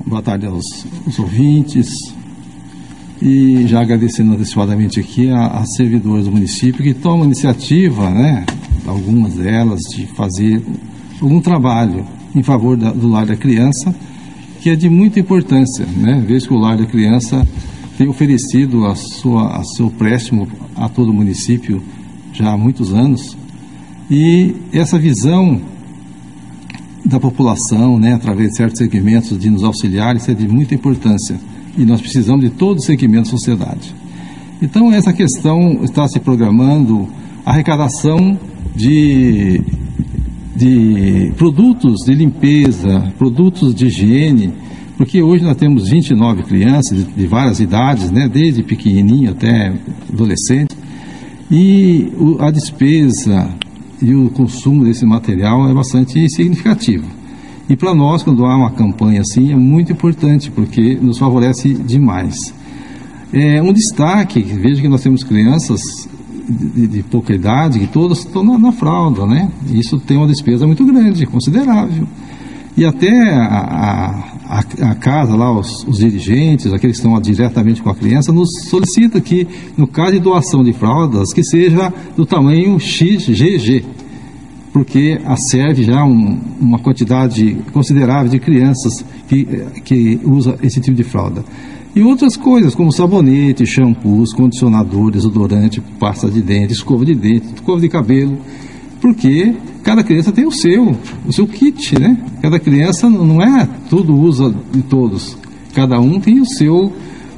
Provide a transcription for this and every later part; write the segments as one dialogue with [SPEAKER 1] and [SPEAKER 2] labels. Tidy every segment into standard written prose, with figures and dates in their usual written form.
[SPEAKER 1] Boa tarde aos ouvintes. E já agradecendo antecipadamente aqui a servidores do município que tomam iniciativa, né, algumas delas, de fazer algum trabalho em favor do lar da criança, que é de muita importância, né? Vejo que o lar da criança tem oferecido a seu préstimo a todo o município já há muitos anos. E essa visão da população, né, através de certos segmentos de nos auxiliar, isso é de muita importância. E nós precisamos de todo o segmento da sociedade. Então, essa questão está se programando a arrecadação de produtos de limpeza, produtos de higiene, porque hoje nós temos 29 crianças de várias idades, né, desde pequenininho até adolescente, e a despesa e o consumo desse material é bastante significativo. E para nós, quando há uma campanha assim, é muito importante, porque nos favorece demais. Um destaque, veja que nós temos crianças de pouca idade, que todas estão na fralda, né? Isso tem uma despesa muito grande, considerável. E até a casa lá, os dirigentes, aqueles que estão diretamente com a criança, nos solicita que, no caso de doação de fraldas, que seja do tamanho XGG, porque serve já uma quantidade considerável de crianças que usa esse tipo de fralda. E outras coisas, como sabonete, shampoos, condicionador, desodorante, pasta de dente, escova de cabelo, porque cada criança tem o seu kit, né? Cada criança não é tudo usa de todos, cada um tem o seu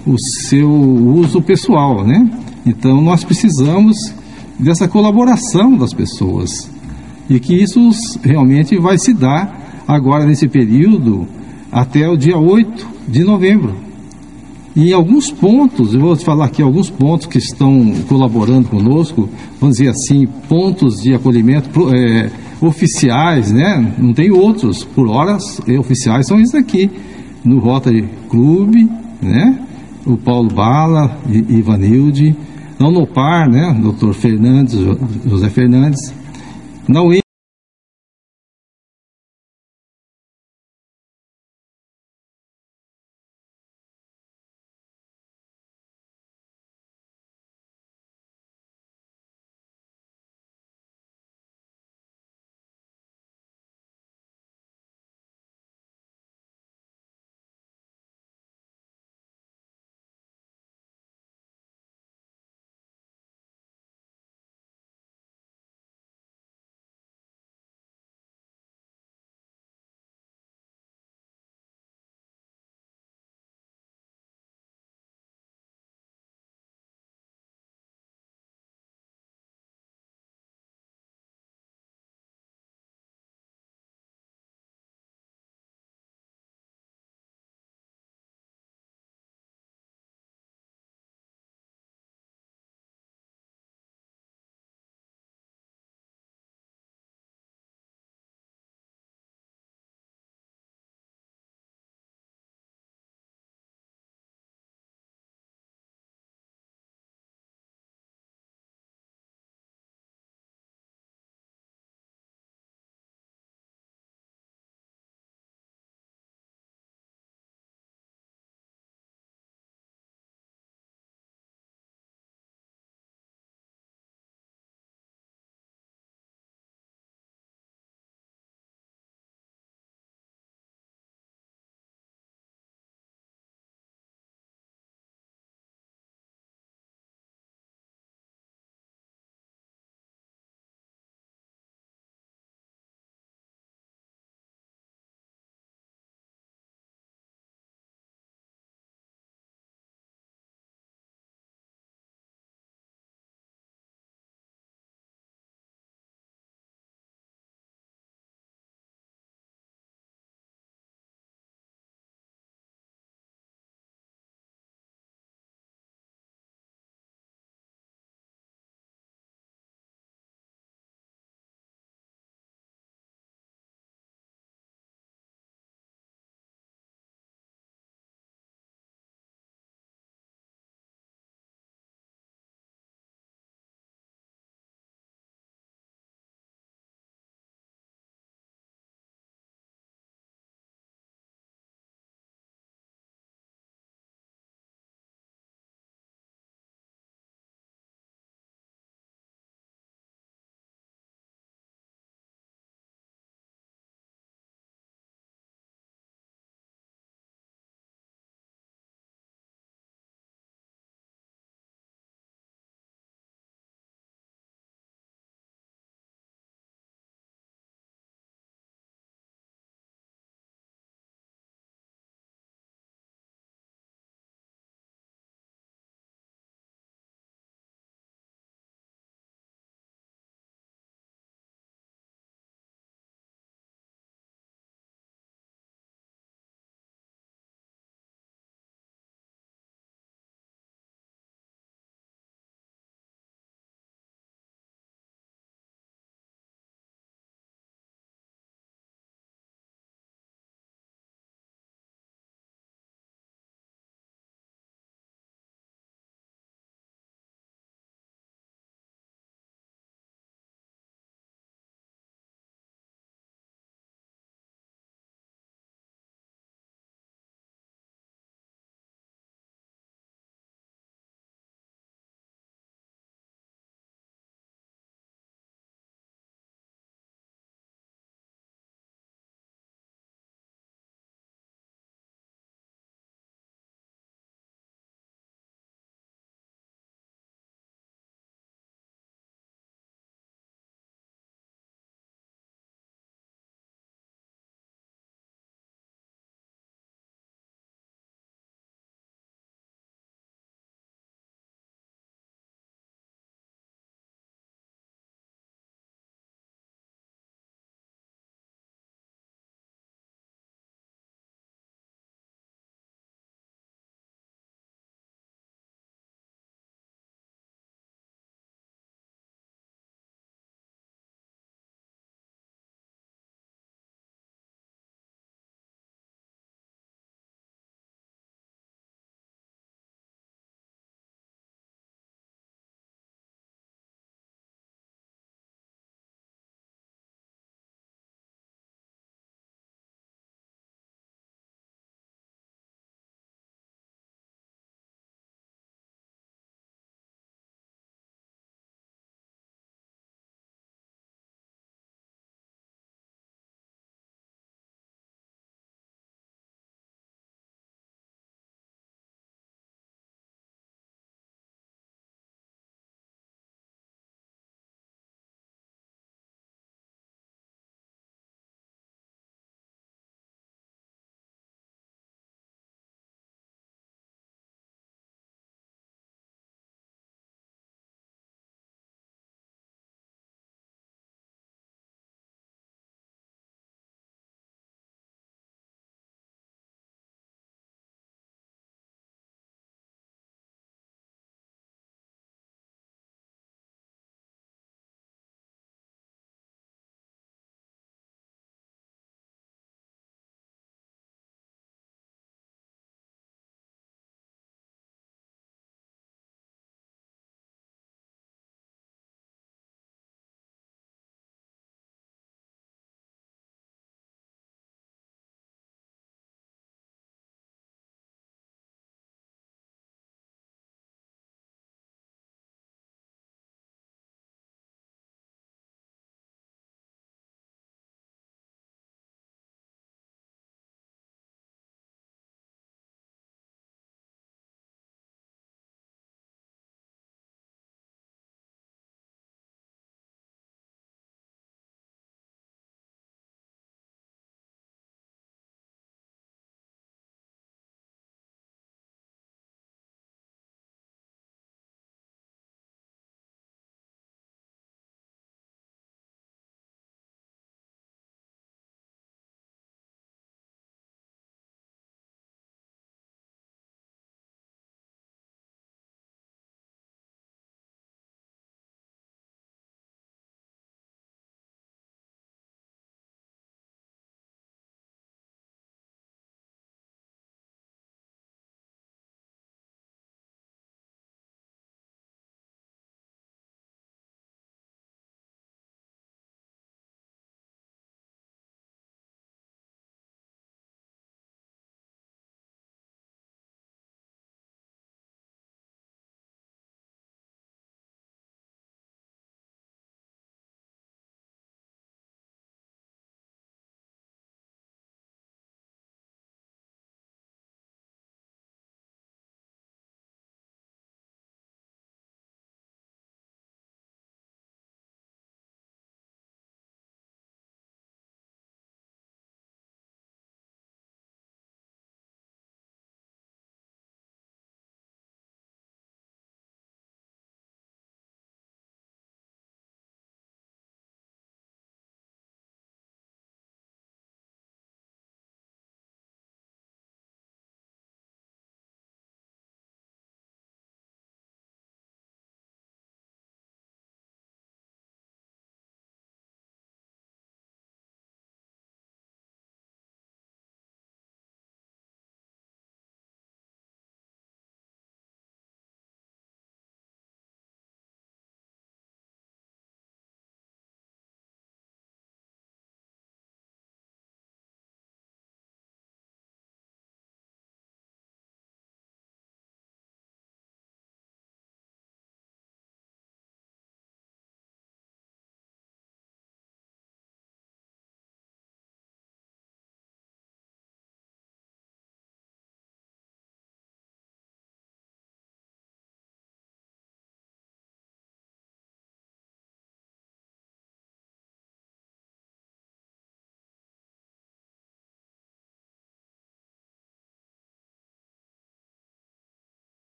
[SPEAKER 1] uso pessoal, né? Então nós precisamos dessa colaboração das pessoas, e que isso realmente vai se dar agora nesse período até o dia 8 de novembro. E alguns pontos, eu vou te falar aqui alguns pontos que estão colaborando conosco, vamos dizer assim, pontos de acolhimento oficiais, né? Não tem outros, por horas oficiais são esses aqui, no Rotary Clube, né? O Paulo Bala, Ivanilde, na Unopar, né? Dr. Fernandes, José Fernandes, na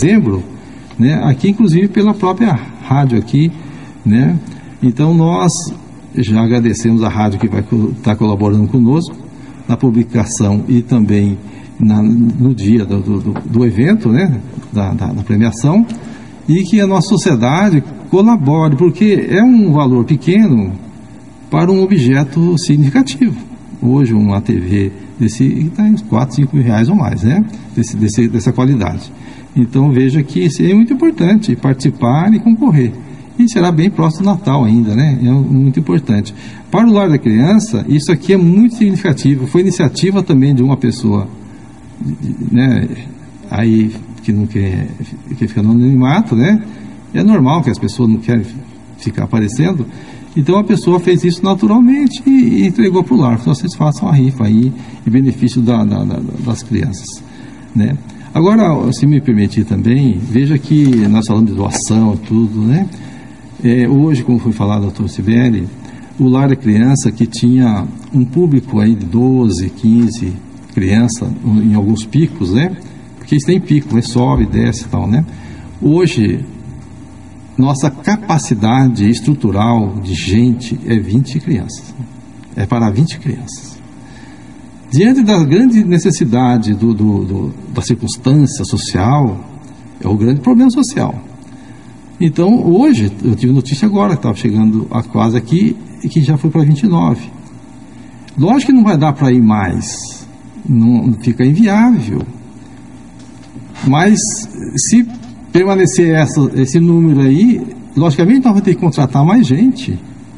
[SPEAKER 1] dezembro, né, aqui inclusive pela própria rádio aqui, né? Então nós já agradecemos a rádio que vai estar colaborando conosco na publicação e também no dia do evento, né, da premiação, e que a nossa sociedade colabore, porque é um valor pequeno para um objeto significativo. Hoje uma TV está em uns 4, 5 mil reais ou mais, né, dessa qualidade. Então veja que isso é muito importante, participar e concorrer. E será bem próximo do Natal ainda, né? É muito importante. Para o Lar da Criança, isso aqui é muito significativo. Foi iniciativa também de uma pessoa, né, aí que não quer ficar no anonimato, né? É normal que as pessoas não querem ficar aparecendo. Então a pessoa fez isso naturalmente e entregou para o lar. Então vocês façam a rifa aí em benefício das crianças, né? Agora, se me permitir também, veja que nós falamos de doação e tudo, né? Hoje, como foi falado, doutor Sibeli, o Lar da Criança, que tinha um público aí de 12, 15 crianças em alguns picos, né? Porque isso tem pico, né? Sobe, desce e tal, né? Hoje, nossa capacidade estrutural de gente é 20 crianças. É para 20 crianças. Diante da grande necessidade da circunstância social, é o grande problema social. Então, hoje, eu tive notícia agora, que estava chegando a quase aqui, e que já foi para 29. Lógico que não vai dar para ir mais, não fica inviável. Mas, se permanecer esse número aí, logicamente nós vamos ter que contratar mais gente.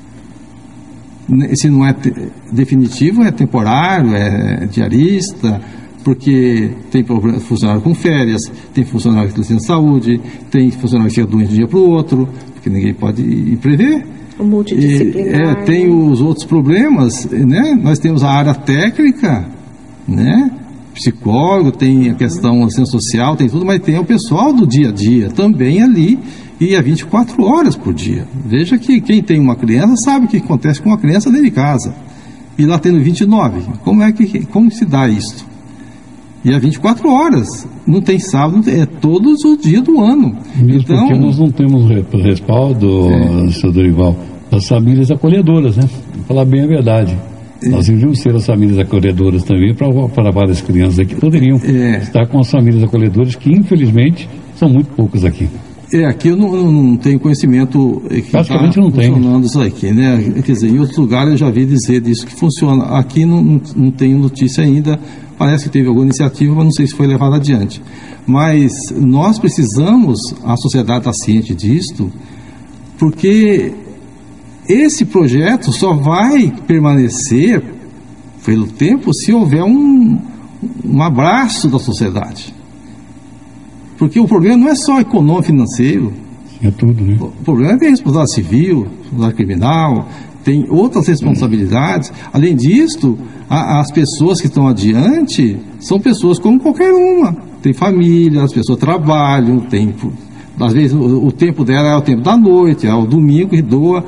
[SPEAKER 1] Se não é definitivo, é temporário, é diarista, porque tem funcionário com férias, tem funcionário que tem saúde, tem funcionário que chega doente de um dia para o outro, porque ninguém pode prever.
[SPEAKER 2] O multidisciplinar.
[SPEAKER 1] Tem os outros problemas, né? Nós temos a área técnica, né? Psicólogo, tem a questão assistência social, tem tudo, mas tem o pessoal do dia a dia também ali, e é 24 horas por dia. Veja que quem tem uma criança sabe o que acontece com uma criança dentro de casa. E lá tendo 29, como se dá isso? E é 24 horas, não tem sábado, é todos os dias do ano.
[SPEAKER 3] Mesmo
[SPEAKER 1] então,
[SPEAKER 3] porque nós não temos respaldo, senhor Dorival, das famílias acolhedoras, né? Vou falar bem a verdade. Nós devíamos ser as famílias acolhedoras também para várias crianças aqui. Poderiam estar com as famílias acolhedoras, que infelizmente são muito poucas aqui.
[SPEAKER 1] Aqui eu não tenho conhecimento que
[SPEAKER 3] praticamente não tem
[SPEAKER 1] funcionando isso aqui, né? Quer dizer, em outros lugares eu já vi dizer disso que funciona. Aqui não tenho notícia ainda. Parece que teve alguma iniciativa, mas não sei se foi levada adiante. Mas nós precisamos, a sociedade está ciente disto, porque esse projeto só vai permanecer pelo tempo se houver um abraço da sociedade. Porque o problema não é só econômico financeiro.
[SPEAKER 3] É tudo, né?
[SPEAKER 1] O problema é ter responsabilidade civil, responsabilidade criminal, tem outras responsabilidades. Além disso, as pessoas que estão adiante são pessoas como qualquer uma. Tem família, as pessoas trabalham, às vezes o tempo dela é o tempo da noite, é o domingo que doa,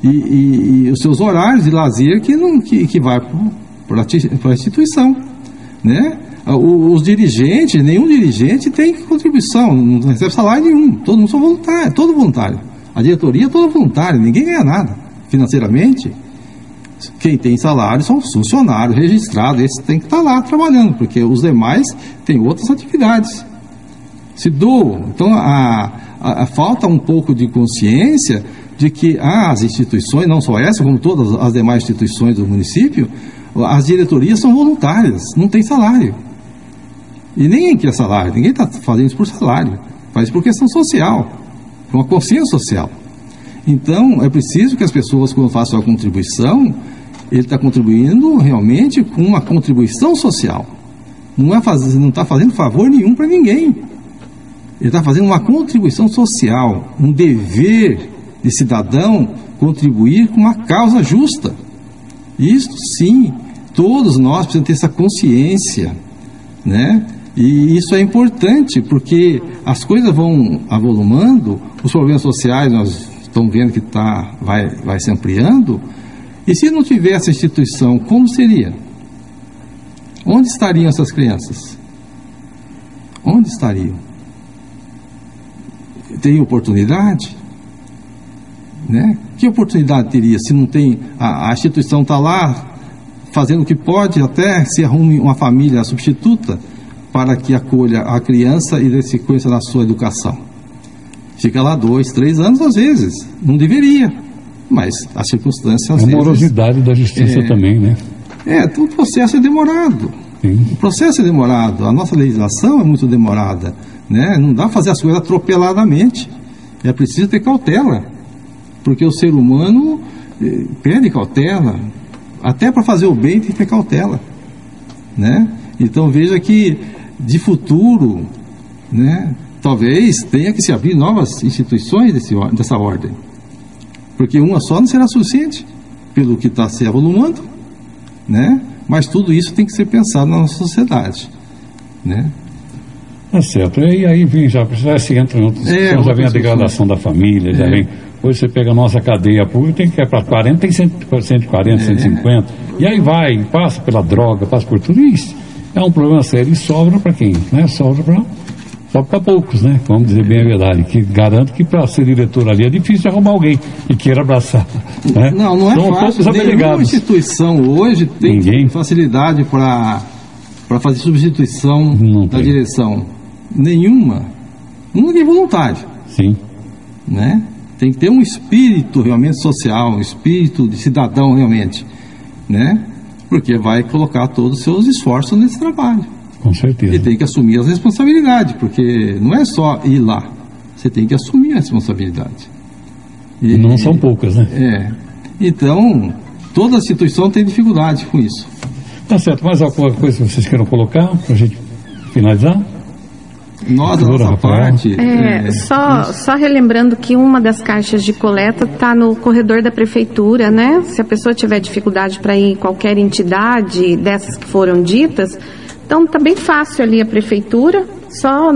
[SPEAKER 1] e os seus horários de lazer que vai para a instituição, né? Os dirigentes, nenhum dirigente tem contribuição, não recebe salário nenhum, todo mundo são voluntário, todo voluntário. A diretoria é toda voluntária, ninguém ganha nada financeiramente. Quem tem salário são os funcionários registrados, esses têm que estar lá trabalhando, porque os demais têm outras atividades. Se doam. Então, falta um pouco de consciência de que as instituições, não só essa, como todas as demais instituições do município, as diretorias são voluntárias, não tem salário. E ninguém quer salário, ninguém está fazendo isso por salário, faz por questão social, por uma consciência social. Então, é preciso que as pessoas, quando façam a contribuição, ele está contribuindo realmente com uma contribuição social. Não está fazendo favor nenhum para ninguém. Ele está fazendo uma contribuição social, um dever de cidadão contribuir com uma causa justa. Isso sim, todos nós precisamos ter essa consciência, né? E isso é importante, porque as coisas vão avolumando, os problemas sociais nós estamos vendo que vai se ampliando, e se não tivesse instituição, como seria? Onde estariam essas crianças? Onde estariam? tem oportunidade, né? Que oportunidade teria se não tem, a instituição está lá fazendo o que pode, até se arrume uma família substituta para que acolha a criança e dê sequência na sua educação. Fica lá 2, 3 anos às vezes, não deveria, mas as circunstâncias às vezes...
[SPEAKER 3] A morosidade da justiça também, né?
[SPEAKER 1] O processo é demorado.
[SPEAKER 3] Sim.
[SPEAKER 1] O processo é demorado, a nossa legislação é muito demorada, né? Não dá para fazer as coisas atropeladamente, é preciso ter cautela, porque o ser humano pede cautela, até para fazer o bem tem que ter cautela, né? Então veja que de futuro, né, talvez tenha que se abrir novas instituições dessa ordem, porque uma só não será suficiente pelo que está se avolumando, né? Mas tudo isso tem que ser pensado na nossa sociedade, né?
[SPEAKER 3] Tá certo. E aí vem, já se entra em outros, já vem a degradação da família, já vem. Hoje você pega a nossa cadeia pública, tem que ir para 40, tem 140, 150, e aí vai, passa pela droga, passa por tudo isso. É um problema sério e sobra para quem? Né? Sobra para poucos, né? Vamos dizer bem a verdade, que garanto que para ser diretor ali é difícil de arrumar alguém que queira abraçar, né?
[SPEAKER 1] Não é fácil. Nenhuma instituição hoje tem facilidade para fazer substituição da direção. Nenhuma. Ninguém é voluntário.
[SPEAKER 3] Sim.
[SPEAKER 1] Né? Tem que ter um espírito realmente social, um espírito de cidadão realmente, né? Porque vai colocar todos os seus esforços nesse trabalho.
[SPEAKER 3] Com certeza.
[SPEAKER 1] E tem que assumir as responsabilidades, porque não é só ir lá, você tem que assumir a responsabilidade.
[SPEAKER 3] E não são poucas, né?
[SPEAKER 1] Então, toda instituição tem dificuldade com isso.
[SPEAKER 3] Tá certo. Mais alguma coisa que vocês queiram colocar para a gente finalizar?
[SPEAKER 1] Nós, da nossa parte...
[SPEAKER 2] Só relembrando que uma das caixas de coleta está no corredor da prefeitura, né? Se a pessoa tiver dificuldade para ir em qualquer entidade dessas que foram ditas, então está bem fácil ali a prefeitura, só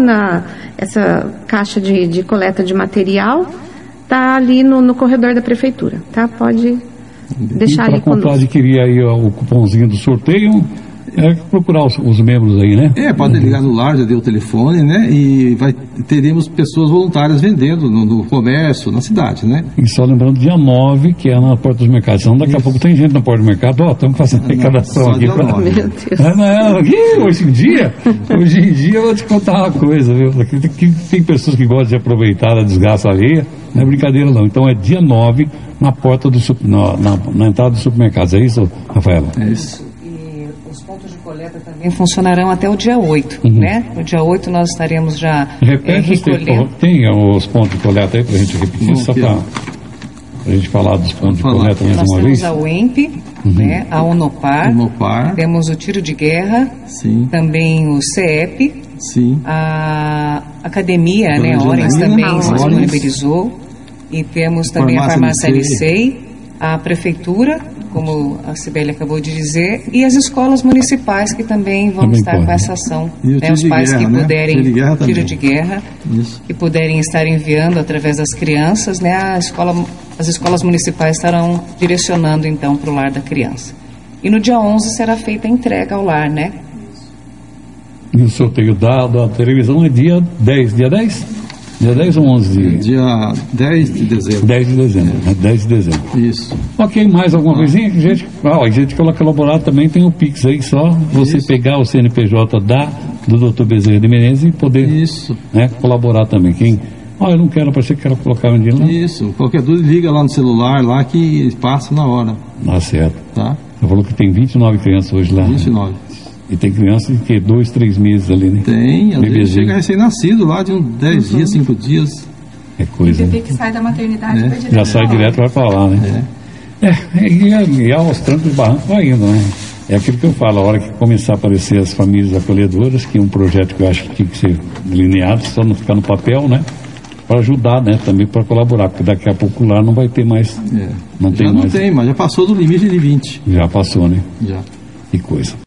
[SPEAKER 2] essa caixa de coleta de material está ali no corredor da prefeitura, tá? Pode deixar ali conosco.
[SPEAKER 3] Para adquirir aí o cupomzinho do sorteio... procurar os membros aí, né?
[SPEAKER 1] Pode ligar no lar, já deu o telefone, né? E teremos pessoas voluntárias vendendo no comércio, na cidade, né?
[SPEAKER 3] E só lembrando, dia 9, que é na porta dos mercados. Então daqui a pouco tem gente na porta do mercado, estamos fazendo arrecadação aqui. Hoje em dia eu vou te contar uma coisa, viu? Tem pessoas que gostam de aproveitar a desgraça alheia, não é brincadeira não. Então é dia 9, na porta na entrada dos supermercados. É isso, Rafaela?
[SPEAKER 1] É isso.
[SPEAKER 4] Coleta também funcionarão até o dia 8, né? No dia 8 nós estaremos já recolhendo.
[SPEAKER 3] Tem os pontos de coleta aí para a gente repetir, só para a gente falar dos pontos de coleta mais uma vez?
[SPEAKER 4] Nós temos a UEMP, né? A Unopar, temos o Tiro de Guerra, também o CEP, a Academia, né? A Orens também se disponibilizou, e temos também a Farmácia Licei, a Prefeitura, como a Cibele acabou de dizer, e as escolas municipais que também vão estar com essa ação. Né? Os pais que puderem, tiro de guerra, que puderem estar enviando através das crianças, né? As escolas municipais estarão direcionando então para o lar da criança. E no dia 11 será feita a entrega ao lar, né?
[SPEAKER 3] E o sorteio da televisão é dia 10, dia 10? Dia 10 ou 11?
[SPEAKER 1] Dia 10 de dezembro.
[SPEAKER 3] 10 de dezembro, 10 de dezembro.
[SPEAKER 1] Isso.
[SPEAKER 3] Ok, mais alguma coisinha? A gente coloca elaborado também, tem o Pix aí, só você pegar o CNPJ do Dr. Bezerra de Menezes e poder colaborar também. Eu não quero aparecer, quero colocar um dinheiro lá.
[SPEAKER 1] Isso, qualquer dúvida liga lá no celular, lá que passa na hora.
[SPEAKER 3] Tá certo.
[SPEAKER 1] Tá?
[SPEAKER 3] Você falou que tem 29 crianças hoje lá.
[SPEAKER 1] 29.
[SPEAKER 3] E tem crianças que 2, 3 meses ali, né?
[SPEAKER 1] Tem, às vezes chega recém-nascido lá, de uns 10 dias, 5 dias.
[SPEAKER 3] É coisa.
[SPEAKER 2] E bebê que sai da maternidade
[SPEAKER 3] já sai direto, vai pra lá, né? E aos trancos e barrancos vai indo, né? É aquilo que eu falo, a hora que começar a aparecer as famílias acolhedoras, que é um projeto que eu acho que tinha que ser delineado, só não ficar no papel, né? Para ajudar, né? Também para colaborar, porque daqui a pouco lá não vai ter mais.
[SPEAKER 1] Não tem, mas já passou do limite de 20.
[SPEAKER 3] Já passou, né?
[SPEAKER 1] Já.
[SPEAKER 3] Que coisa.